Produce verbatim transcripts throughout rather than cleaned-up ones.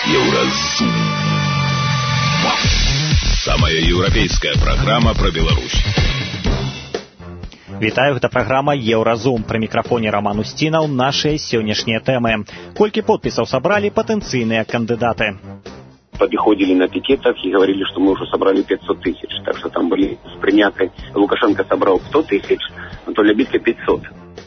Еўразум. Самая еўрапейская праграма пра Беларусь. Вітаю, гэта праграма Еўразум. Пры мікрафоне Роман Устінаў. Нашыя сённяшнія тэмы. Колькі подпісаў сабралі патэнцыйныя кандыдаты? Подходили на пикетах и говорили, что мы уже собрали пятьсот тысяч. Так что там были с принятной. Лукашенко собрал сто тысяч, Анатолий Лябедько пятьсот.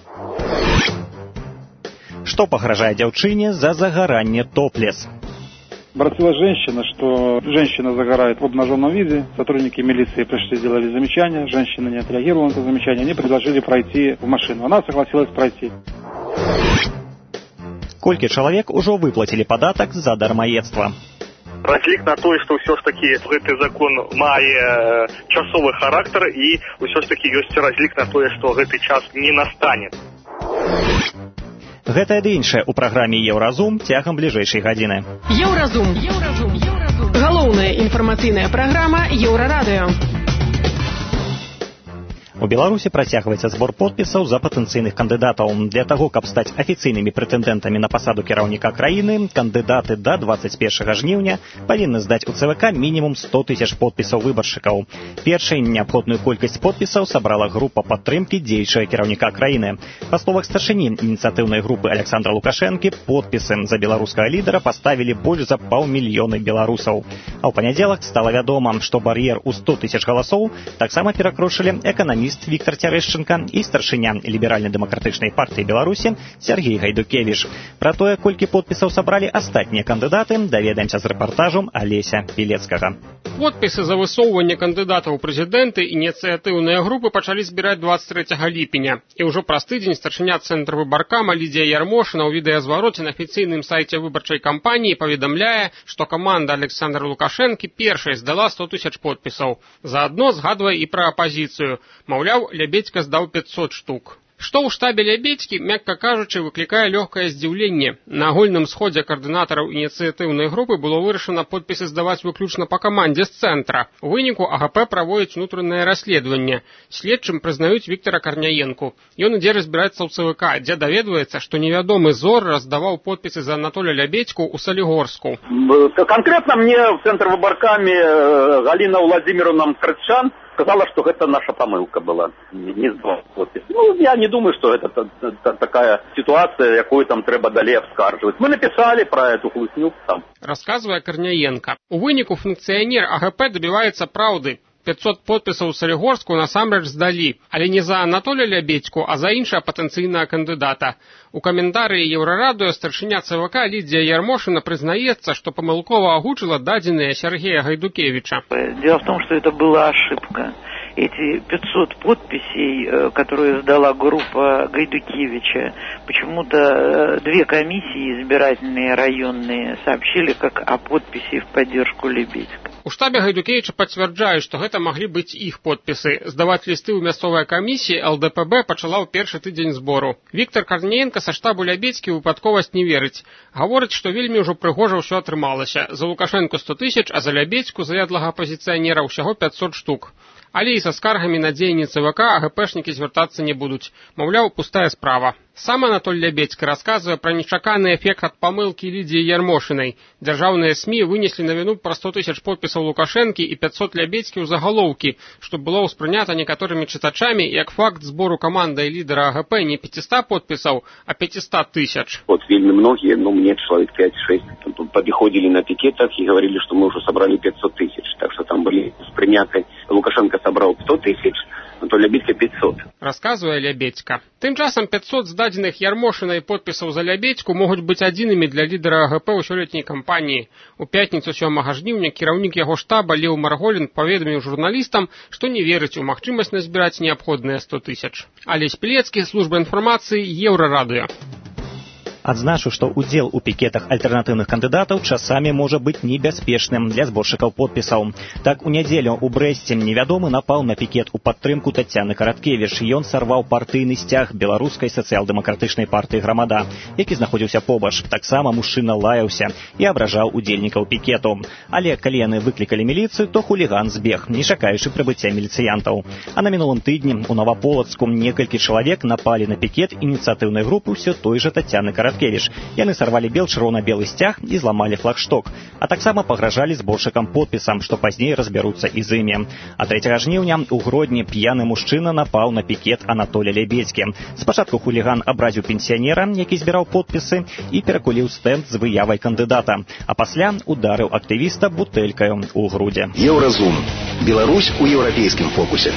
Што пагражае дзяўчыне за загаранне топлес? Обратилась женщина, что женщина загорает в обнаженном виде. Сотрудники милиции пришли, сделали замечание. Женщина не отреагировала на это замечание. Они предложили пройти в машину. Она согласилась пройти. Колькі чалавек ужо выплацілі падатак за дармаедства? Разлік на тое, што ўсё ж такі гэты закон мае часовы характар і ўсё ж такі ёсць разлік на тое, што гэты час не настане. Гэтае ды іншае ў праграме Еўразум цягам бліжэйшай гадзіны. Еўразум. Еўразум. Еўразум. Галоўная інфармацыйная праграма Еўрарадыё. У Беларусі працягваецца збор подпісаў за патэнцыйных кандыдатаў. Для таго, каб стаць афіцыйнымі прэтэндэнтамі на пасаду кіраўніка краіны, кандыдаты да дваццаць першага жніўня павінны здаць у ЦВК мінімум сто тысяч подпісаў выбаршчыкаў. Першай неабходную колькасць подпісаў сабрала група падтрымкі дзеючага кіраўніка краіны. Па словах старшыні ініцыятыўнай групы Александра Лукашэнкі, подпісы за беларускага лідара паставілі больш за паўмільёны беларусаў. А ў панядзелак стала вядома, што бар'ер у сто тысяч галасоў таксама перакрочылі эканамісты Віктор Цярэшчынка і старшыня ліберальна-дэмакратычнай партыі Беларусі Сергей Гайдукевіч. Пра тое, колькі подпісаў сабралі астатнія кандыдаты, даведаемся з рэпартажам Алеся Пілецкага. Подпісы за высоўванне кандыдатаў у прэзідэнты ініцыятыўныя групы пачалі збіраць дваццаць трэцяга ліпеня. І ўжо праз тыдзень старшыня цэнтра выбаркама Лідзія Ярмошына ў відэазвароце на афіцыйным сайце выбарчай кампаніі паведамляе, што каманда Александра Лукашэнкі першай здала сто тысяч подпісаў. Заадно згадвае і пра апазіцыю. Маўляў, Лябедька здаў пятьсот штук. Што ў штабе Лябедькі, мякка кажучы, выклікае лёгкае здзіўленне. На агульным сходзе каардынатараў ініцыятыўнай групы было вырашана подпісы здаваць выключна па камандзе з цэнтра. У выніку АГП праводзіць унутранае расследаванне. Следчым прызнаюць Віктара Карняенку. Ён ідзе разбірацца ў ЦВК, дзе даведваецца, што невядомы Зор раздаваў подпісы за Анатолия Лябедьку ў Салігорску. Конкретно мне в центр выбарками Галина Владимировна Крытчан сказала, что это наша помылка была. Не сдавал подпись. Ну, я не думаю, что это такая ситуация, якую там трэба далей абскарджваць. Мы написали про эту хлусню там. Расказвае Карняенка. У выніку функцыянер АГП добіваецца праўды. пятьсот подпісаў у Салігорску насамрэч здалі, але не за Анатолия Лябедьку, а за іншага патэнцыйнага кандыдата. У каментарыі Еўрарадыё старшыня ЦВК Лідзія Ярмошына прызнаецца, што памылкова агучыла дадзеныя Сергея Гайдукевича. Дело в том, что это была ошибка. Эти пятьсот подписей, которые сдала группа Гайдукевича, почему-то две комиссии избирательные районные сообщили как о подписи в поддержку Лябедька. У штабе Гайдукевича пацвярджаюць, што гэта маглі быць іх подпісы. Здаваць лісты ў мясцовай камісіі ЛДПБ пачала ў першы тыдзень збору. Віктор Карняенка са штабу Лябедькі выпадковасць не верыць. Гаворыць, што вельмі ўжо прыгожа ўсё атрымалася. За Лукашэнку сто тысяч, а за Лябедьку заядлага апазіцыянера ўсяго пятьсот штук. Але і са скаргамі на дзеянні ЦВК АГПшнікі звяртацца не будуць. Маўляў, пустая справа. Сам Анатолий Лябедька расказвае пра нечаканы эфект ад памылкі Лідзіі Ярмошынай. Дзяржаўныя СМІ вынеслі на віну пра сто тысяч подпісаў Лукашэнкі і пятьсот Лябедькі ў загалоўкі, што было ўспрынята некаторымі чытачамі як факт збору камандай лідара АГП не пятьсот подпісаў, а пятьсот тысяч. Вот вельмі многие, ну мне человек пять-шесть, подходили на пикетах и говорили, что мы уже собрали пятьсот тысяч. Так что там были с принятой. Лукашенко собрал сто тысяч, Анатолий Лябедько пятьсот. Расказвае Лябедька. Тым часам пятьсот здадзеных Ярмошынай подпісаў за Лябедьку могуць быць адзінымі для лідара АГП ў сёлетняй кампаніі. У пятніцу сёмага жніўня кіраўнік яго штаба Леў Марголін паведаміў журналістам, што не верыць у магчымасць назбіраць неабходныя сто тысяч. Алесь Пілецкі, служба інфармацыі, Еўрарадыё. Адзначу, што ўдзел у пікетах альтэрнатыўных кандыдатаў часамі можа быць небяспечным для зборшчыкаў подпісаў. Так, у нядзелю ў Брэсце невядомы напаў на пікет у падтрымку Тацяны Караткевіч. Ён сарваў партыйны сцяг беларускай сацыял-дэмакратычнай партыі «Грамада», які знаходзіўся побач. Таксама мужчына лаяўся і абражаў удзельнікаў пікету. Але калі яны выклікалі міліцыю, то хуліган збег, не чакаючы прыбыцця міліцыянтаў. А на мінулым тыдні у Новаполацку некалькі чалавек напалі на пікет ініцыятыўнай групы ўсё той жа Тацяны Караткевіч. Міцкевіч. Яны сарвалі бел-чырвона-белы сцяг і зламалі флагшток, а таксама пагражалі зборшчыкам подпісам, што пазней разбяруцца і з імі. А трэцяга жніўня у Гродні п'яны мужчына напаў на пікет Анатоля Лебедзькі. Спачатку хуліган абразіў пенсіянера, які збіраў подпісы, і перакуліў стэнд з выявай кандыдата, а пасля ударыў актывіста бутэлькаю ў грудзі. Еўразум. Беларусь у еўрапейскім фокусе.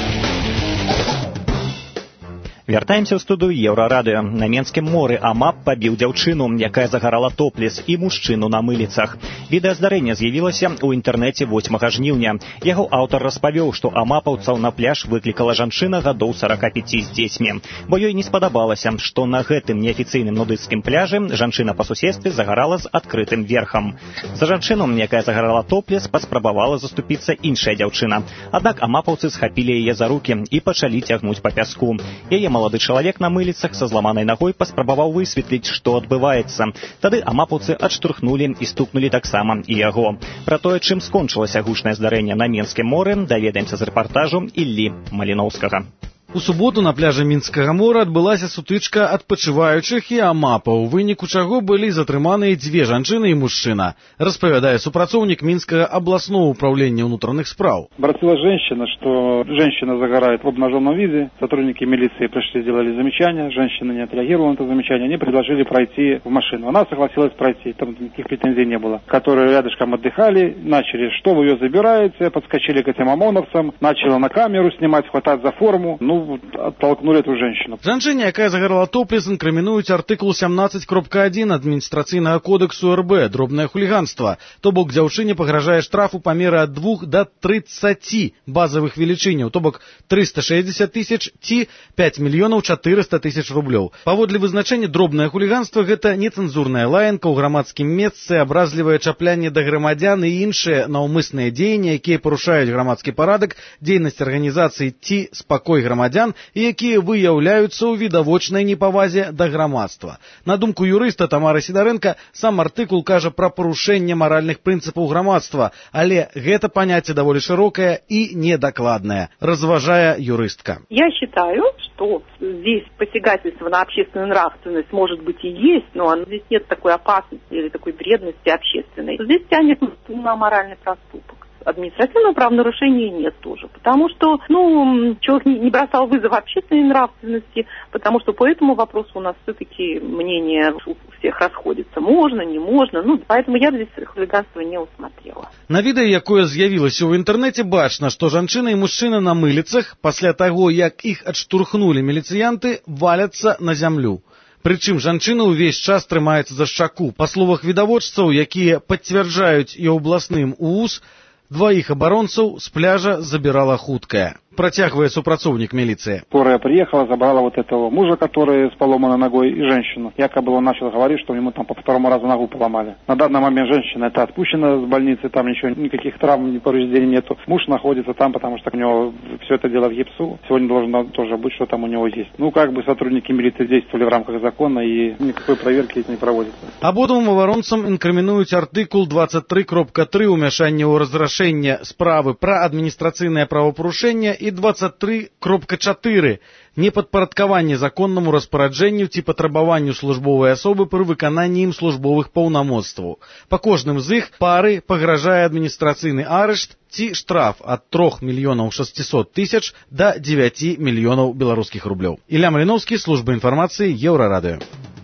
Вяртаемся ў студыю Еўрарадыё. На Менскім моры АМАП пабіў дзяўчыну, якая загарала топлес, і мужчыну на мыліцах. Відэа здарэння з'явілася ў інтэрнэце восьмага жніўня. Яго аўтар распавёў, што амапаўцаў на пляж выклікала жанчына гадоў сорок пять з дзецьмі, бо ёй не спадабалася, што на гэтым неафіцыйным нудысцкім пляжы жанчына па суседстве загарала з адкрытым верхам. За жанчыну, якая загарала топлес, паспрабавала заступіцца іншая дзяўчына. Аднак амапаўцы схапілі яе за рукі і пачалі цягнуць па пяску. Яе малады чалавек на мыліцах са зламанай нагой паспрабаваў высветліць, што адбываецца. Тады амапаўцы адштурхнулі і стукнулі таксама і яго. Пра тое, чым скончылася гучнае здарэнне на Менскім моры, даведаемся з рэпартажу Іллі Маліноўскага. У суботу на пляжы Мінскага мора адбылася сутычка адпачываючых і амапаў, у выніку чаго былі затрыманыя дзве жанчыны і мужчына, распавядае супрацоўнік Минского областного управления внутренних справ. Обратилась женщина, что женщина загорает в обнаженном виде. Сотрудники милиции пришли, сделали замечание. Женщина не отреагировала на это замечание. Они предложили пройти в машину. Она согласилась пройти. Там никаких претензий не было. Которые рядышком отдыхали, начали, что вы ее забираете, подскочили к этим ОМОНовцам, начали на камеру снимать, хватать за форму. Ну, оттолкнули эту женщину. Жанчыне, якая загарала топлес, інкрымінуюць артыкул семнадцать кропка один адміністрацыйнага кодексу РБ, дробнае хуліганства. То бок дзяўчыне пагражае штрафу памеры ад двух до тридцати базовых велічыняў, то бок триста шестьдесят тысяч ці пять мільёнаў четыреста тысяч рублёў. Паводле вызначэння дробнае хуліганства гэта нецэнзурная лаянка ў грамадскім месцы, абразлівае чаплянне да грамадзян і іншыя наўмысныя дзеянні, якія парушаюць грамадскі парадак, дзейнасць арганізацыі ці спакой грамадзян, і якія выяўляюцца ў відавочнай непавазе да грамадства. На думку юрыста Тамары Сидоренко, сам артыкул кажа пра парушэнне маральных прынцыпаў грамадства, але гэта паняцце даволі шырокае і недакладнае, разважае юрыстка. Я считаю, что здесь посягательство на общественную нравственность может быть и есть, но здесь нет такой опасности или такой вредности общественной. Здесь тянет на моральный проступок. Административного правонарушения нет тоже, потому что, ну, человек не бросал вызов общественной нравственности, потому что по этому вопросу у нас все-таки мнение у всех расходится. Можно, не можно, ну, поэтому я здесь хулиганство не усмотрела. На відэа, якое з'явілася ў інтэрнэце, бачна, што жанчына і мужчына на мыліцах, пасля таго, як іх адштурхнулі міліцыянты, валяцца на зямлю. Прычым жанчына ўвесь час трымаецца за шчаку. Па словах відавочцаў, якія пацвярджаюць і абласным УУС, двоих оборонцев с пляжа забирала хуткая. Протягивает супрацовник милиции. Скорая приехала, забрала вот этого мужа, который с поломанной ногой, и женщину. Якобы он начал говорить, что ему там по второму разу ногу поломали. На данный момент женщина это отпущена с больницы, там ничего, никаких травм, ни повреждений нету. Муж находится там, потому что у него все это дело в гипсу. Сегодня должно тоже быть, что там у него есть. Ну, как бы сотрудники милиции действовали в рамках закона, и никакой проверки не проводится. Абодвум абаронцам інкрымінуюць артыкул двадцать три кропка три умяшання ў разрашэнне справы пра адміністрацыйнае правапарушэнне і двадцать три кропка четыре непадпарадкаванне законнаму распараджэнню ці патрабаванню службовай асобы пры выкананні ім службовых паўнамоцтваў. Па кожным з іх пары пагражае адміністрацыйны арышт ці штраф ад трох мільёнаў шасцісот тысяч да дзевяці мільёнаў беларускіх рублёў. Ілля Маліноўскі, служба інфармацыі, Еўрарадыё.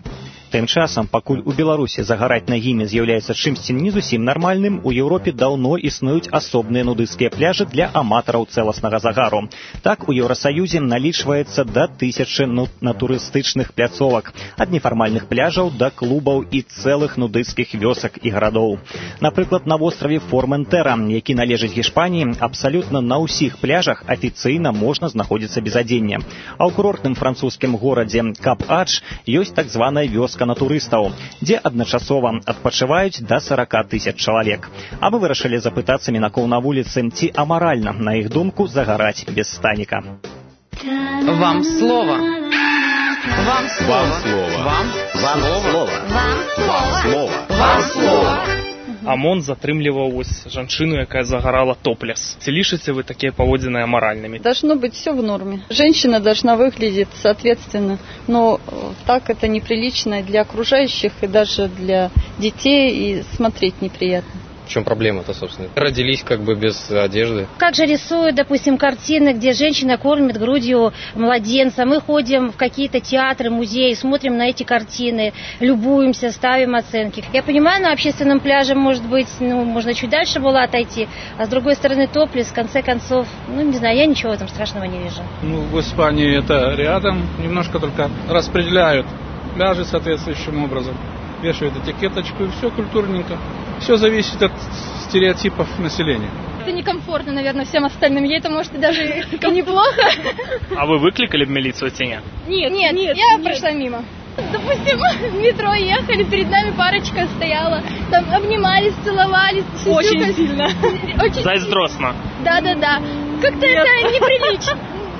Тым часам, пакуль у Беларусі загараць на імі з'яўляецца чымсьці не зусім нармальным, у Еўропе даўно існуюць асобныя нудысцкія пляжы для аматараў цэласнага загару. Так, у Еўрасаюзе налічваецца да тысячы натурыстычных пляцовак, ад нефармальных пляжаў да клубаў і цэлых нудысцкіх вёсак і гарадоў. Напрыклад, на востраве Форментера, які належыць Гішпаніі, абсалютна на ўсіх пляжах афіцыйна можна знаходзіцца без адзення. А ў курортным французскім горадзе Кап-Адж ёсць так званая вёска на турыстаў, дзе адначасова адпачываюць да сорок тысяч чалавек. А мы вырашылі запытацца мінакоў на вуліцы, ці амаральна, на іх думку, загараць без станіка. Вам слово. Вам слово. Вам слово. Вам слово. Вам слово. Вам слово. ОМОН затрымліваў вось жанчыну, якая загарала топлес. Ці лічыце вы такія паводзіны амаральнымі? Должно быть все в норме. Женщина должна выглядеть соответственно, но так это неприлично для окружающих и даже для детей, и смотреть неприятно. В чем проблема-то, собственно? Родились как бы без одежды. Как же рисуют, допустим, картины, где женщина кормит грудью младенца. Мы ходим в какие-то театры, музеи, смотрим на эти картины, любуемся, ставим оценки. Я понимаю, на общественном пляже, может быть, ну, можно чуть дальше было отойти, а с другой стороны топлес, в конце концов, ну, не знаю, я ничего в этом страшного не вижу. Ну, в Испании это рядом, немножко только распределяют пляжи соответствующим образом. Вешают этикеточку, и все культурненько. Все зависит от стереотипов населения. Это некомфортно, наверное, всем остальным. Ей это может и даже и неплохо. А вы выкликали в милицию тени? Нет, нет, нет, я нет. прошла мимо. Допустим, в метро ехали, перед нами парочка стояла, там обнимались, целовались. Очень как... сильно. Очень Зайздросно. Да-да-да. Как-то нет. Это неприлично.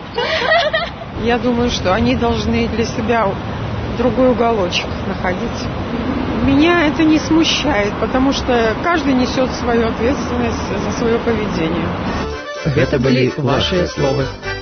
Я думаю, что они должны для себя другой уголочек находить. Меня это не смущает, потому что каждый несет свою ответственность за свое поведение. Это были ваши слова.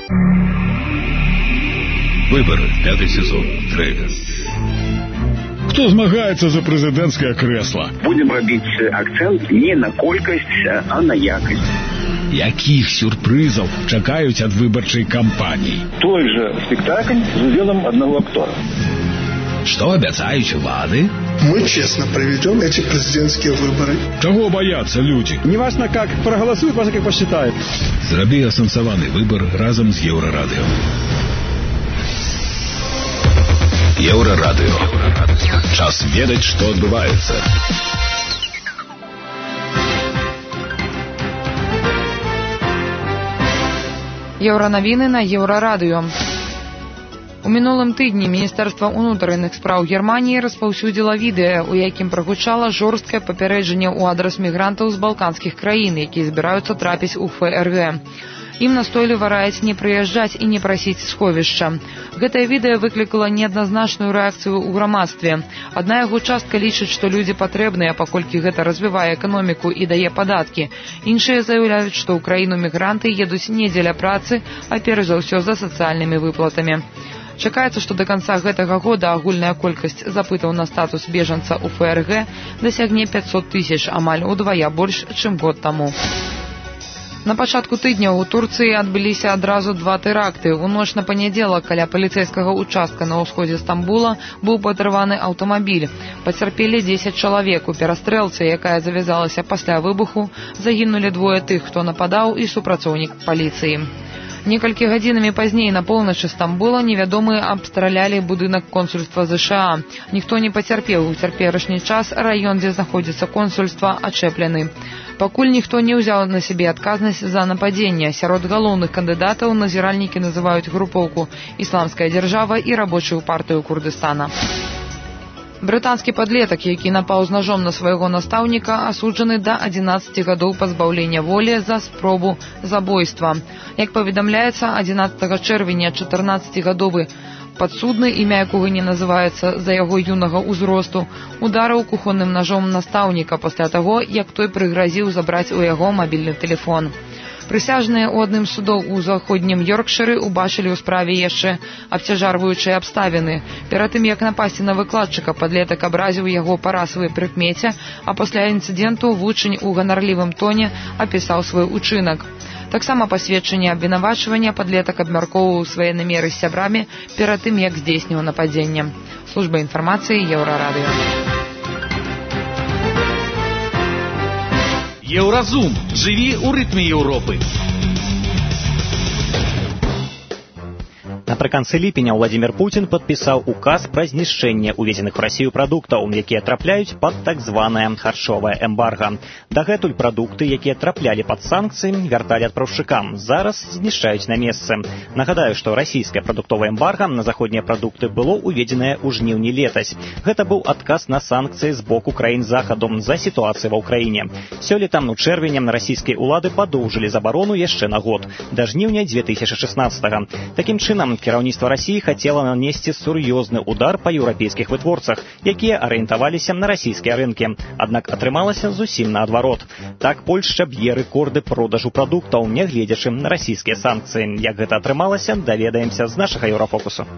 Выборы. Пятый сезон. Трейлер. Кто змагаецца за прэзідэнцкае крэсла? Будем робить акцент не на колькость, а на якость. Якіх сюрпрызаў чакаюць ад выбарчай кампаніі? Той же спектакль с уделом одного актора. Что обещают влады? Мы честно проведем эти президентские выборы. Чего боятся люди? Не важно, как проголосуют, важно, как посчитают. Зраби асэнсаваны выбор разом с Еўрарадыё. Еўрарадыё. Час ведаць, што адбываецца. Еўранавіны на Еўрарадыё. У мінулым тыдні Міністэрства ўнутраных спраў Германіі распаўсюдзіла відэа, у якім прагучала жорсткае папярэджанне ў адрас мігрантаў з балканскіх краін, якія збіраюцца трапіць у ФРГ. Ім настойліва раяць не прыязджаць і не прасіць сховішча. Гэтае відэа выклікала неадназначную рэакцыю ў грамадстве. Адна яго частка лічыць, што людзі патрэбныя, паколькі гэта развівае эканоміку і дае падаткі. Іншыя заяўляюць, што ў краіну мігранты едуць не дзеля працы, а перш за ўсё за сацыяльнымі выплатамі. Чакаецца, што да канца гэтага года агульная колькасць запытаў на статус бежанца ў ФРГ дасягне пятьсот тысяч, амаль удвая больш, чым год таму. На пачатку тыдня ў Турцыі адбыліся адразу два тэракты. У ноч на панядзелак каля паліцэйскага участка на ўсходзе Стамбула быў падарваны аўтамабіль. Пацярпелі дзесяць чалавек. У перастрэлцы, якая завязалася пасля выбуху, загінулі двое тых, хто нападаў, і супрацоўнік паліцыі. Некалькі гадзінамі пазней на поўначы Стамбула невядомыя абстралялі будынак консульства ЗША. Ніхто не пацярпеў. У цяперашні час раён, дзе знаходзіцца консульства, ачэплены. Пакуль ніхто не ўзяў на сябе адказнасць за нападзенне. Сярод галоўных кандыдатаў назіральнікі называюць групоўку «Ісламская дзяржава» і рабочую партыю Курдыстана. Брытанскі падлетак, які напаў з ножом на свайго настаўніка, асуджаны да адзінаццаці гадоў пазбаўлення волі за спробу забойства. Як паведамляецца, адзінаццатага чэрвеня чатырнаццацігадовы падсудны, імя якога не называецца за яго юнага ўзросту, ударыў кухонным ножом настаўніка пасля таго, як той прыгразіў забраць у яго мабільны тэлефон. Прысяжныя ў адным з судоў у заходнім Йоркшыры убачылі ў справе яшчэ абцяжарваючыя абставіны. Перад тым, як напасці на выкладчыка, падлетак абразіў яго па расавай прыкмеце, а пасля інцыдэнту вучань у ганарлівым тоне апісаў свой учынак. Таксама па сведчанні абвінавачвання падлетак абмяркоўваў свае намеры з сябрамі перад тым, як здзейсніў нападзенне. Служба інфармацыі Еўрарадыё. Еўразум. Жыві ў рытме Еўропы. Напрыканцы ліпеня Владимир Путин падпісаў указ пра знішчэнне увезеных у Расію прадуктаў, якія трапляюць пад так званае харчовае эмбарга. Дагэтуль прадукты, якія траплялі пад санкцыі, вярталі адпраўшчыкам. Зараз знішчаюць на месцы. Нагадаю, што расійскае прадуктовае эмбарга на заходнія прадукты было уведзенае ў жніўні летась. Гэта быў адказ на санкцыі з боку краін захаду за сітуацыю ва ўкраіне. Сёлета у чэрвені расійскія ўлады падоўжылі забарону яшчэ на год, да жніўня дзве тысячы шаснаццатага. Такім чынам, кіраўніцтва Расіі хацела нанесці сур'ёзны удар па еўрапейскіх вытворцах, якія арыентаваліся на расійскія рынкі. Аднак атрымалася зусім наадварот. Так Польшча б'е рэкорды продажу прадуктаў, нягледзячы на расійскія санкцыі. Як гэта атрымалася, даведаемся з нашага Еўрафокусу.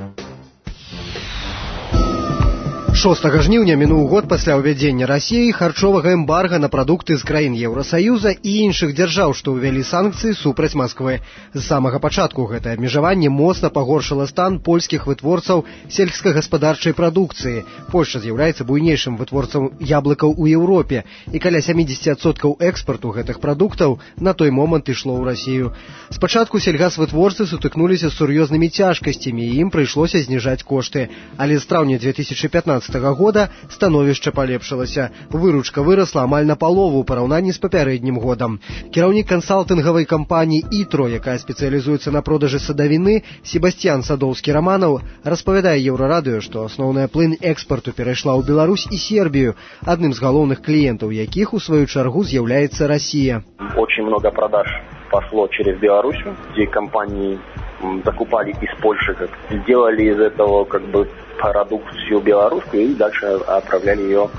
шостага жніўня мінуў год пасля ўвядзення Расіі харчовага эмбарга на прадукты з краін Еўрасаюза і іншых дзяржаў, што ўвялі санкцыі супраць Масквы. З самага пачатку гэтае абмежаванне моцна пагоршыла стан польскіх вытворцаў сельскагаспадарчай прадукцыі. Польшча з'яўляецца буйнейшым вытворцам яблыкаў у Еўропе, і каля сямдзесят адсоткаў экспарту гэтых прадуктаў на той момант ішло ў Расію. Спачатку сельгасвытворцы сутыкнуліся з сур'ёзнымі цяжкасцямі, і ім прыйшлося зніжаць кошты. Але з траўня две тысячы пятнадцатага года становішча палепшылася. Выручка вырасла амаль на палову ў параўнанні з папярэднім годам. Кіраўнік кансалтынгавай кампаніі «Ітро», якая спецыялізуецца на продажы садавіны, Себасцьян Садоўскі-Раманаў, распавядае Еўрарадыё, што асноўная плынь экспарту перайшла ў Беларусь і Сербію, адным з галоўных кліентаў якіх, у сваю чаргу, з'яўляецца Расія. Очень много продаж пошло через Беларусь, где компании закупали из Польши, как сделали из этого как бы продукцию белорусскую и дальше отправляли ее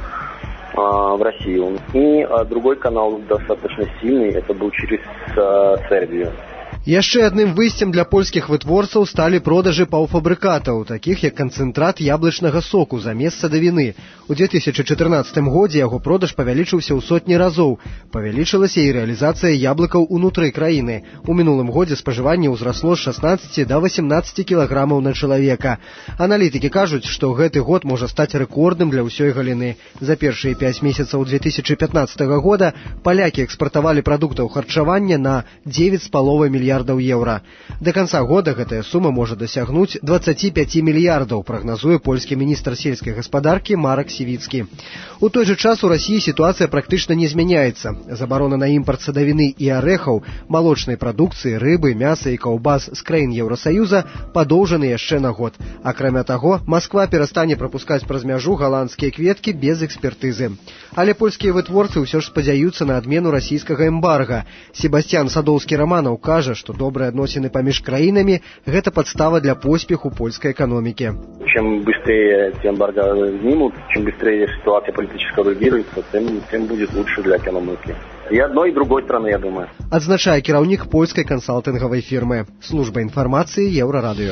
а, в Россию. И а, другой канал достаточно сильный, это был через а, Сербию. Яшчэ адным выйсцем для польскіх вытворцаў сталі продажы паўфабрыкатаў, такіх як канцэнтрат яблычнага соку замест садавіны. У две тысячи чатырнаццатым годзе яго продаж павялічыўся ў сотні разоў. Павялічылася і рэалізацыя яблыкаў унутры краіны. У мінулым годзе спажыванне ўзрасло з шаснаццаці да васемнаццаці кілаграмаў на чалавека. Аналітыкі кажуць, што гэты год можа стаць рэкордным для ўсёй галіны. За першыя пяць месяцаў две тысячи пятнаццатага года палякі экспартавалі прадуктаў харчавання на дзевяць з паловай мільярдаў еўра. Да канца года гэтая сума можа дасягнуць дваццаці пяці мільярдаў, прагназуе польскі міністр сельскай гаспадаркі Марак Сівіцкі. У той жа час у Расіі сітуацыя практычна не змяняецца. Забарона на імпарт садавіны і арэхаў, малочнай прадукцыі, рыбы, мяса і каўбас з краін Еўрасаюза падоўжаны яшчэ на год. Акрамя таго, Масква перастане прапускаць праз мяжу галандскія кветкі без экспертызы. Але польскія вытворцы ўсё ж спадзяюцца на адмену расійскага эмбарга. Себасцьян Садоўскі-Раманаў кажа, што добрыя адносіны паміж краінамі – гэта падстава для поспеху польскай эканомікі. Чем быстрее эти эмбарго снимут, чем быстрее ситуация политическая регулируется, тем, тем будет лучше для экономики. И одной, и другой страны, я думаю. Адзначае кіраўнік польскай кансалтынгавай фірмы. Служба інфармацыі Еўрарадыё.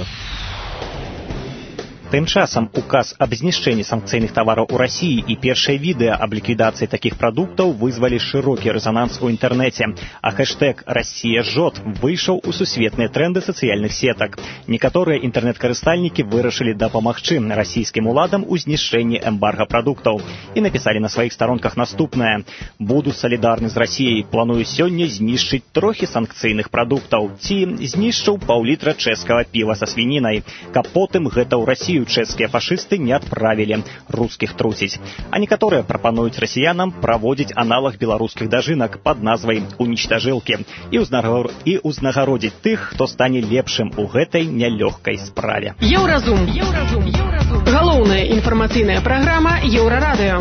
Тым часам указ аб знішчэнні санкцыйных тавараў у Расіі і першае відэа аб ліквідацыі такіх прадуктаў вызвалі шырокі рэзананс у інтэрнэце, а хэштэг «Расія жжет» выйшаў у сусветныя трэнды сацыяльных сетак. Некаторыя інтэрнэт-карыстальнікі вырашылі дапамагчы расійскім уладам у знішчэнні эмбарга прадуктаў і напісалі на сваіх старонках наступнае: «Буду салідарны з Расіяй, планую сёння знішчыць трохі санкцыйных прадуктаў, ці знішчыў паўлітра чэшскага піва са свінінай, каб потым гэта ў Расію чэшскія фашысты не адправілі рускіх труціць». А некаторыя прапануюць расіянам праводзіць аналаг беларускіх дажынак пад назвай «Унічтажылкі» і ўзнагародзіць тых, хто стане лепшым у гэтай нялёгкай справе. Еўразум. Еўразум. Еўразум. Галоўная інфармацыйная праграма Еўрарадыё.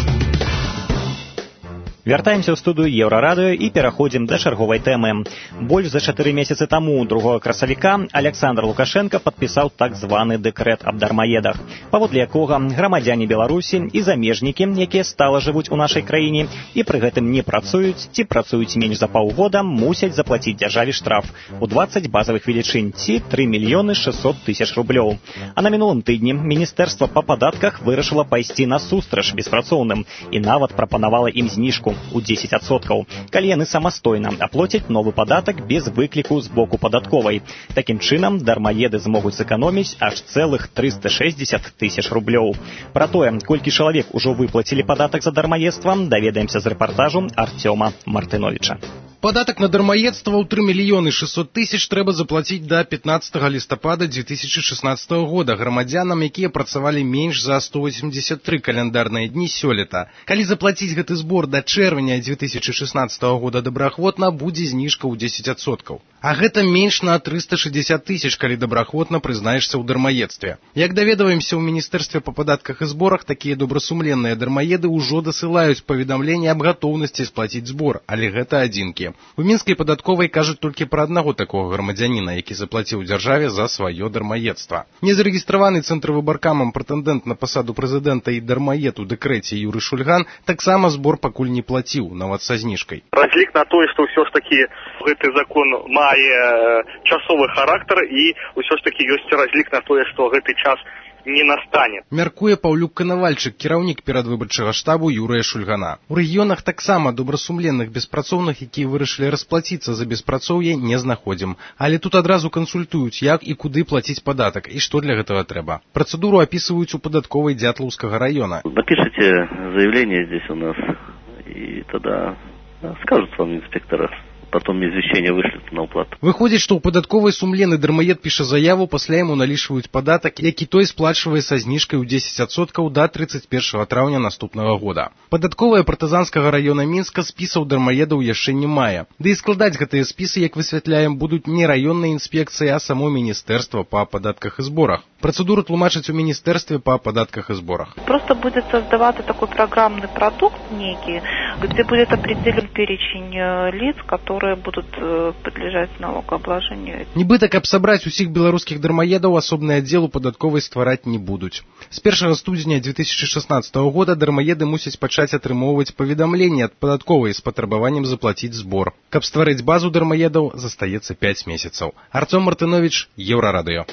Вяртаемся ў студыю Еўрарадыё і пераходзім да чарговай тэмы. Больш за чатыры месяцы таму, другога красавіка, Александр Лукашенко падпісаў так званы дэкрэт аб дармаедах, паводле якога грамадзяне Беларусі і замежнікі, якія стала жывуць у нашай краіне і пры гэтым не працуюць ці працуюць менш за паўгода, мусяць заплаціць дзяржаве штраф у дваццаць базавых велічынь ці тры мільёны шэсцьсот тысяч рублёў. А на мінулым тыдні Міністэрства па падатках вырашыла пайсці насустрач беспрацоўным і нават прапанавала ім зніжку у дзесяць адсоткаў, калі яны самастойна аплоцяць новы падатак без выкліку з боку падатковай. Такім чынам, дармаеды змогуць зэканоміць аж цэлых трыста шэсцьдзесят тысяч рублёў. Пра тое, колькі чалавек ужо выплацілі падатак за дармаедства, даведаемся з рэпартажу Артёма Мартыновіча. Падатак на дармаедства ў тры мільёны шэсцьсот тысяч трэба заплаціць да пятнаццатага лістапада дзве тысячы шаснаццатага года грамадзянам, якія працавалі менш за сто восемьдесят тры каляндарныя дні сёлета. Калі заплаціць гэты збор да чэрвеня дзве тысячы шаснаццатага года добраахвотна, будзе зніжка ў дзесяць адсоткаў. А гэта менш на трыста шэсцьдзесят тысяч, калі добраахвотна прызнаешся ў дармаедстве. Як даведваемся ў Міністэрстве па падатках і зборах, такія добрасумленныя дармаеды ўжо дасылаюць паведамленне аб гатоўнасці сплаціць збор, але гэта адзінкі. грошы. У мінскай падатковай кажуць толькі пра аднаго такога грамадзяніна, які заплаціў дзяржаве за сваё дармаедства. Незарэгістраваны цэнтрвыбаркамам прэтэндэнт на пасаду прэзідэнта і дармаед у дэкрэце Юры Шульган таксама збор пакуль не плаціў, нават са зніжкай. Разлік на тое, што ўсё ж такі гэты закон мае часовы характар і ўсё ж такі ёсць разлік на тое, што гэты час не настане. Мяркуе Паўлюк Канавальчык, кіраўнік перадвыбарчага штабу Юрыя Шульгана. У рэгіёнах таксама добрасумленных беспрацоўных, якія вырашылі расплаціцца за беспрацоўе, не знаходзім. Але тут адразу кансультуюць, як і куды плаціць падатак і што для гэтага трэба. Працэдуру апісваюць у падатковай Дятлаўскага района. Напишите заявление здесь у нас, и тогда скажут вам инспектора. Потом извещение вышлют на уплату. Выходзіць, што ў падатковай сумленны дармаед піша заяву, пасля яму налічваюць падатак, які той сплачвае са зніжкай у дзесяць адсоткаў да трыццаць першага траўня наступнага года. Падатковая партызанскага раёна Мінска спісаў дармаедаў яшчэ не мае. Ды і складаць гэтыя спісы, як высвятляем, будуць не раённыя інспекцыі, а само Міністэрства па падатках і зборах. Працэдуру тлумачаць у Міністэрстве па падатках і зборах. Просто будет создаваться такой программный продукт некий, где будет определен перечень лиц, которые будут подлежать налогообложению. Нібыта, каб сабраць усіх беларускіх дармаедаў, асобны аддзел у падатковай ствараць не будуць. З першага студзеня две тысячи шестнадцатого года дармаеды мусяць пачаць атрымоўваць паведамленні ад падатковай з патрабаваннем заплаціць збор. Каб стварыць базу дармаедаў, застаецца пяць месяцаў. Артём Мартынович, Еўрарадыё.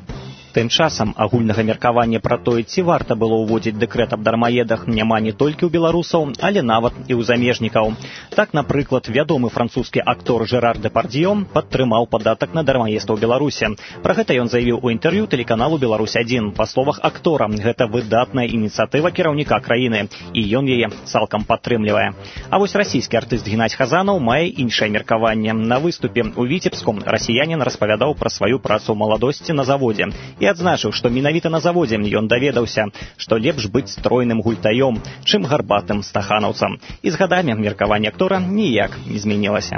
Тым часам агульнага меркавання пра тое, ці варта было ўводзіць дэкрэт аб дармаедах, няма не толькі ў беларусаў, але нават і ў замежнікаў. Так, напрыклад, вядомы французскі актор Жерар Дэпардьё падтрымаў падатак на дармаедства ў Беларусі. Пра гэта ён заявіў у інтэрв'ю тэлеканалу Беларусь адзін. Па словах актора, гэта выдатная ініцыятыва кіраўніка краіны, і ён яе цалкам падтрымлівае. А вось расійскі артыст Геннадзь Хазанаў мае іншае меркаванне. На выступе ў Віцебску расіянін распавядаў пра сваю працу ў маладосці на заводзе і адзначыў, што менавіта на заводзе ён даведаўся, што лепш быць стройным гультаём, чым гарбатым стаханаўцам. І з гадамі меркаванне актора ніяк не змянілася.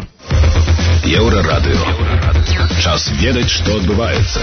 Еўрарадыё. Час ведаць, што адбываецца.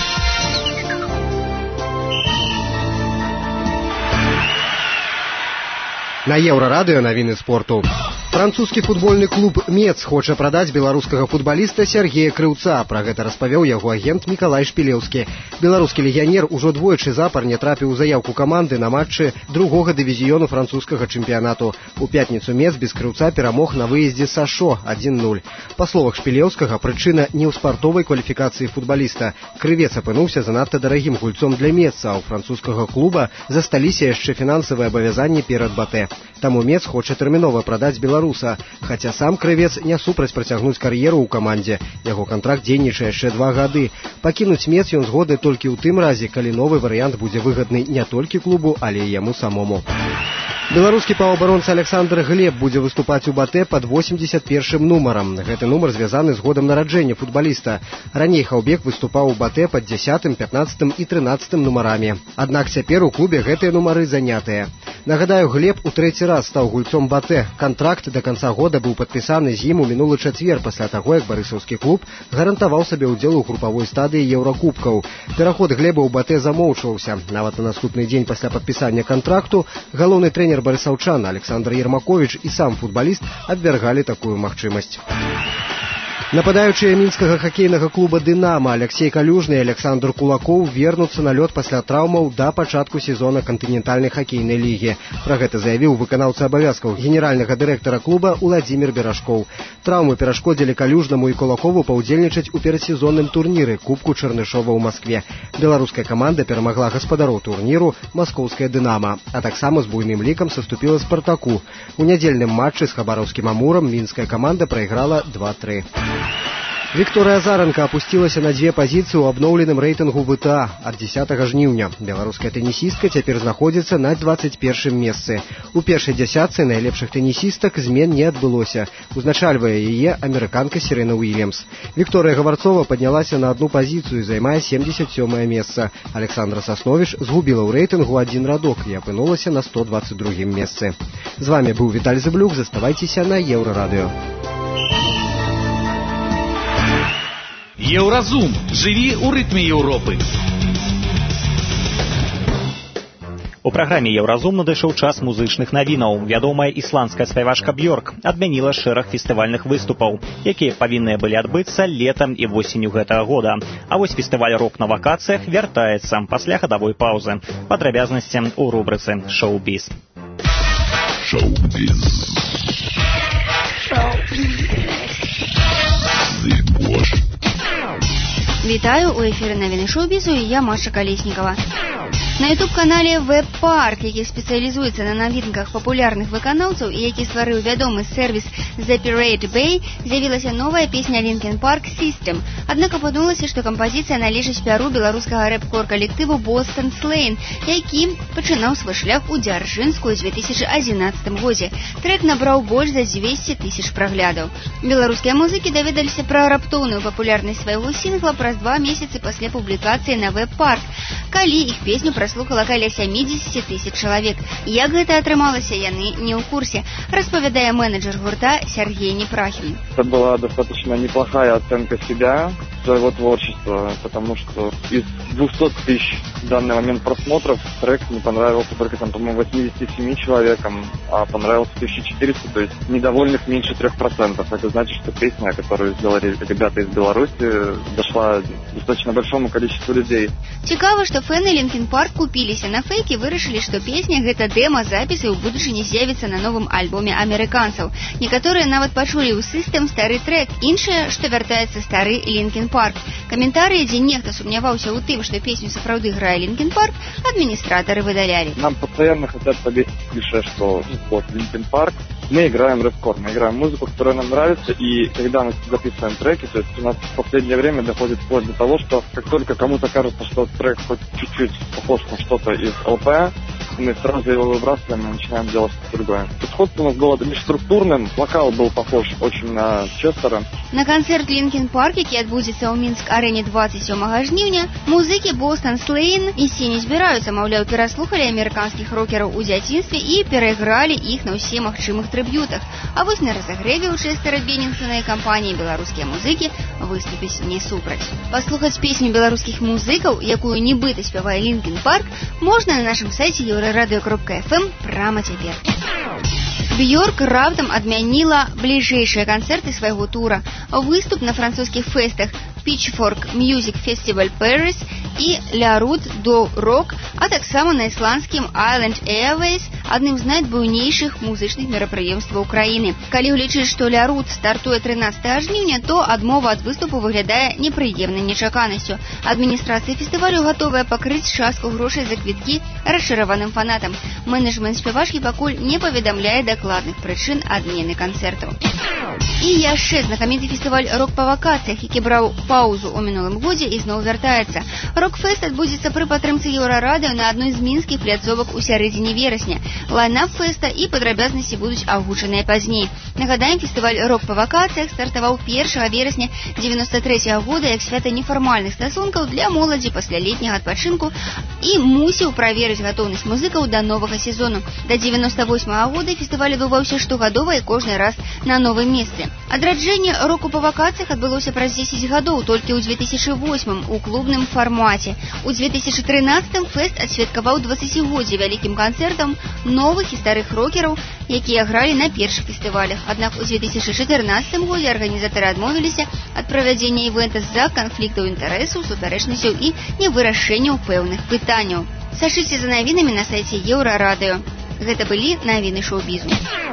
На Еўрарадыё навіны спорту. Французскі футбольны клуб «Мец» хоча прадаць беларускага футбаліста Сергея Крыўца. Пра гэта распавёў яго агент Мікалай Шпілеўскі. Беларускі легіянер ужо двойчы запар не трапіў у заяўку каманды на матчы другога дывізіёну французскага чэмпіянату. У пятніцу «Мец» без Крыўца перамог на выездзе са Шо адзін нуль. Па словах Шпілеўскага, прычына не ў спартовай кваліфікацыі футбаліста. Крывец апынуўся занадта дарагім гульцом для «Меца», а ў французскага клуба засталіся яшчэ фінансавыя абавязанні перад Батэ. Таму «Мец» хоча тэрмінова прадаць беларуса. Хаця сам Крывец не супраць працягнуць кар'еру ў камандзе. Яго кантракт дзейнічае яшчэ два гады. Пакінуць «Мец» ён згодны толькі ў тым разе, калі новы варыянт будзе выгадны не толькі клубу, але і яму самому. Беларускі паўабаронца Александр Глеб будзе выступаць у Батэ пад восемьдесят первым нумарам. Гэты нумар звязаны з годам нараджэння футбаліста. Раней Хаўбек выступаў у Батэ пад дзесятым, пятнаццатым і трынаццатым нумарамі. Аднак цяпер у клубе гэтыя нумары занятыя. Нагадаю, Глеб у трэці раз стаў гульцом Батэ. Кантракт да канца года быў падпісаны з ім у мінулы чацвер пасля таго, як барысаўскі клуб гарантаваў сабе ўдзел у групавой стадыі еўракубкаў. Пераход Глеба ў Батэ замоўчваўся. Нават на наступны дзень пасля падпісання кантракту галоўны трэнер барысаўчан Александр Ермакович і сам футбаліст абвяргалі такую магчымасць. Нападаючыя мінскага хакейнага клуба «Дынама» Алексей Калюжны і Александр Кулакоў вернуцца на лёд пасля траўмаў да пачатку сезона кантынентальнай хакейнай лігі. Пра гэта заявіў выканаўца абавязкаў генеральнага дырэктара клуба Уладзімір Берашкоў. Траўмы перашкодзілі Калюжнаму і Кулакову паўдзельнічаць у перадсезонным турніры Кубку Чарнышова ў Маскве. Беларуская каманда перамагла гаспадароў турніру маскоўская «Дынама», а таксама з буйным лікам саступіла «Спартаку». У нядзельным матчы з хабаровскім «Амурам» мінская каманда прайграла два тры. Вікторыя Азаранка апусцілася на дзве пазіцыі ў абноўленым рэйтынгу ВТА ад дзесятага жніўня. Беларуская тэнісістка цяпер знаходзіцца на дваццаць першым месцы. У першай дзясятцы найлепшых тэнісістак змен не адбылося. Узначальвае яе амерыканка Серена Уильямс. Вікторыя Гаварцова паднялася на адну пазіцыю і займае семьдесят сёмае месца. Александра Сасновіч згубіла ў рэйтынгу адзін радок і апынулася на сто дваццаць другім месцы. З вами быў Віталь Зыблюк. Заставайцеся на Еўрарадыё. Еўразум. Жыві ў рытме Еўропы. У праграме «Еўразум» надышоў час музычных навінаў. Вядомая ісландская спявачка Бьорк адмяніла шэраг фестывальных выступаў, якія павінныя былі адбыцца летам і восенню гэтага года. А вось фестываль «Рок на вакацыях» вяртаецца пасля гадавой паўзы. Падрабязнасці ў рубрыцы «Шоу-біз». Шоу-біз. Вітаю, у эфіры навіны шоу-бізу і я, Маша Калеснікова. На ютуб-канале «Веб-парк», які спецыялізуецца на навінках папулярных выканаўцаў і які стварыў вядомы сервіс The Pirate Bay, з'явілася новая песня Linkin Park «System». Аднак апынулася, што кампазіцыя належыць пяру беларускага рэп-кор калектыву Boston Slaying, які пачынаў свой шлях у Дзяржынску ў дзве тысячы адзінаццатым годзе. Трэк набраў больш за дзвесце тысяч праглядаў. Беларускія музыкі даведаліся пра раптоўную папулярнасць свайго сінгла праз два месяцы пасля публікацыі на «Веб-парк», калі іх песню праслухала каля сямдзесят тысяч чалавек. Як гэта атрымалася, яны не ў курсе, распавядае менеджер гурта Сергей Непрахин. Это была достаточно неплохая оценка себя, своего творчества, потому что из двухсот тысяч в данный момент просмотров трек не понравился только там, по-моему, восьмидесяти семи человекам, а понравился тысяча четыреста, то есть недовольных меньше трех процентов. Это значит, что песня, которую сделали ребята из Беларуси, дошла достаточно большому количеству людей. Цікава, што фэны Linkin Park купіліся на фейкі, вырашылі, што песня гэта дэма-запіс і ў будучыні з'явіцца на новым альбоме амерыканцаў. Некаторыя нават пачулі ў System стары трек, іншыя, што вяртаецца стары Linkin Park. Каментарыі, дзе нехта сумняваўся ў тым, што песню сапраўды грае Linkin Park, администраторы выдалялі. Нам постоянно хотят повесить клише, что вот Linkin Park, мы играем рэп-кор, мы играем музыку, которая нам нравится, и когда мы записываем треки, то есть у нас в последнее время доходит вплоть до того, что как только кому-то кажется, что трек хоть чуть-чуть похож на что-то из ЛП, мы сразу его выбрасываем и начинаем делать что-то другое. Подход у нас был межструктурным, вокал был похож очень на Честера. На канцэрт Linkin Park, які адбудзецца ў Мінск-арэне двадцать сёмага жніўня, музыкі Boston Slaying ісці не збіраюцца, маўляў, пераслухалі амерыканскіх рокераў у дзяцінстве і перайгралі іх на ўсе магчымых трыб'ютах. А вось на разагрэве ў Честера Беннінгтона і кампаніі беларускія музыкі выступіць не супраць. Паслухаць песню беларускіх музыкаў, якую нібыта спявае Linkin Park, можна на нашым сайце еўрарадыё кропка эф эм прямо цяпер. Бьорк раптам адмяніла бліжэйшыя канцэрты свайго тура. Выступ на французскіх фэстах Pitchfork Music Festival Paris і Ля Рут до Рок, а таксама на ісландскім Island Airways, адным з найбуйнейшых музычных мерапрыемстваў краіны. Калі ўлічыць, што Ля Рут стартуе трынаццатага жніўня, то адмова ад выступу выглядае непрыемнай нечаканасцю. Адміністрацыя фестывалю гатовая пакрыць частку грошай за квіткі расчараваным фанатам. Менеджмент спявачкі пакуль не паведамляе дакладных прычын адмены канцэртаў. І яшчэ знакаміты фестываль «Рок па вакацыях», які браў паузу ў мінулым годзе і зноў вяртаецца. Рок-фэст адбудзецца пры падтрымцы Еўрарадыё на адной з мінскіх пляцовак у сярэдзіне верасня. Лайнап фэста і падрабязнасці будуць агучаныя пазней. Нагадаем, фестываль «Рок па вакацыях» стартаваў першага верасня дзевяноста трэцяга года як свята нефармальных стасункаў для моладзі пасля летняга адпачынку і мусіў праверыць гатоўнасць музыкаў да новага сезону. Да дзевяноста восьмага года фестываль адбываўся штогадова і кожны раз на новым месцы. Адраджэнне року па вакацыях адбылося праз дзесяць гадоў толькі ў дзве тысячы восьмым у клубным фармаце. У дзве тысячы трынаццатым фэст адсвяткаваў дваццацігоддзе вялікім канцэртам новых і старых рокераў, якія гралі на першых фестывалях. Аднак у дзве тысячы чатырнаццатым годзе арганізатары адмовіліся ад правядзення івэнта з-за канфліктаў інтарэсаў, супярэчнасцяў і невырашэнняў пэўных пытанняў. Сачыце за навінамі на сайце Еўрарадыё. Гэта былі навіны шоу-бізу.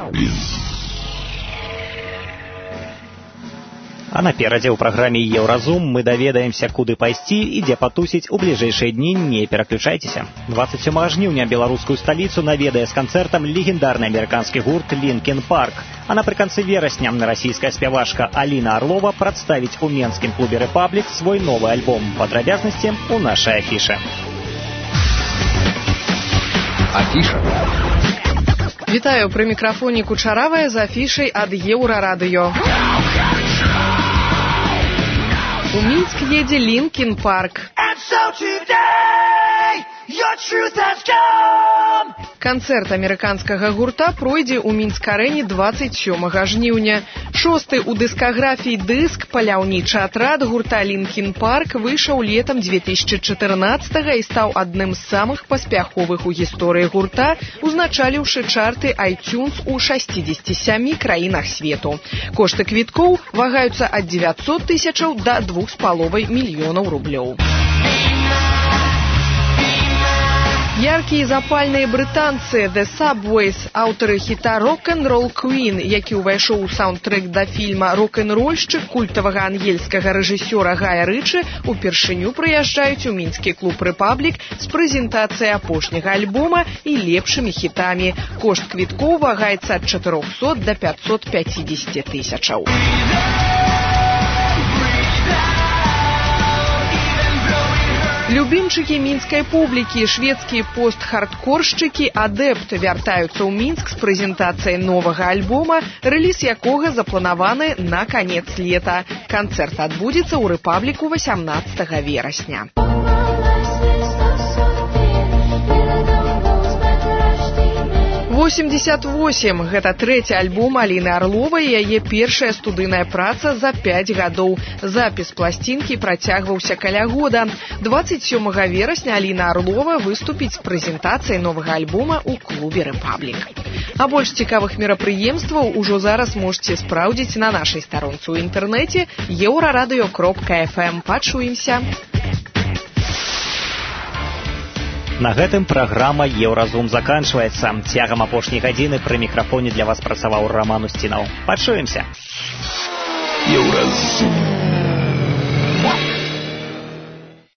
А наперадзе ў праграме «Еўразум» мы даведаемся, куды пайсці і дзе патусіць у бліжэйшыя дні. Не пераключайцеся. двадцать сёмага жніўня беларускую сталіцу наведае з канцэртам легендарны амерыканскі гурт Linkin Park. А напрыканцы верасня расійская спявачка Аліна Арлова прадставіць у менскім клубе «Рэпаблік» свой новы альбом. Падрабязнасці ў нашай афішы. Афіша. Вітаю, пры мікрафоне Кучаравая з афішай ад Еўрарадыё. У Мінск едзе Linkin Park. so today your truth has come. Канцэрт амерыканскага гурта пройдзе ў Мінск-арэне дваццаць сёмага жніўня. Шосты ў дыскаграфіі дыск «Паляўнічы атрад» гурта «Лінкін Парк» выйшаў летам две тысячы чатырнаццатага і стаў адным з самых паспяховых у гісторыі гурта, узначаліўшы чарты iTunes у шасцідзесяці сямі краінах свету. Кошты квіткоў вагаюцца ад дзевяцьсот тысячаў да двух з паловай мільёнаў рублёў. Яркія і запальныя брытанцы The Subways, аўтары хіта «Rock-and-Roll Queen», які ўвайшоў у саундтрэк да фільма «Рок-н-рольшчык» культавага ангельскага рэжысёра Гая Рычы, упершыню прыязджаюць у мінскі клуб «Рэпаблік» з прэзентацыяй апошняга альбома і лепшымі хітамі. Кошт квіткоў вагаецца ад чатырохсот да пяцьсот пяцідзесяці тысячаў. Любімчыкі мінскай публікі, шведскія пост-хардкоршчыкі «Адепт» вяртаюцца ў Мінск з прэзентацыяй новага альбома, рэліз якога запланаваны на канец лета. Канцэрт адбудзецца ў «Рэпабліку» васямнаццатага верасня. восемьдесят восемь. Гэта трэці альбом Аліны Арловай, яе першая студыйная праца за пяць гадоў. Запіс пласцінкі працягваўся каля года. дваццаць сёмага верасня Аліна Арлова выступіць з прэзентацыяй новага альбома ў клубе «Рэпаблік». А больш цікавых мерапрыемстваў ужо зараз можете спраўдзіць на нашай старонцы ў інтэрнэце еўрарадыё кропка эф эм. Пачуемся! На гэтым праграма «Еўразум» заканчваецца. Цягам апошняй гадзіны пры мікрафоне для вас працаваў Раман Устінаў. Пачуемся! Еўразум.